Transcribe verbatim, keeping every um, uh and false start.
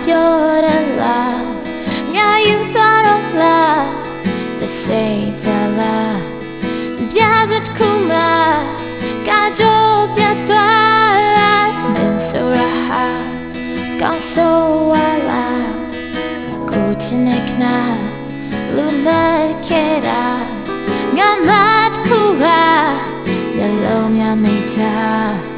ပြောရလားငါယူသွားတော့လားတစိတ်တလားပြစတခုမှကတော့ပြတ်သွားလားမင်းဆိုရဟာကောင်းဆိုဝလာကိုချင်တဲ့ခဏလူမခဲ့တာငါမတ်ခုကမျက်လုံးများမိတ်တာ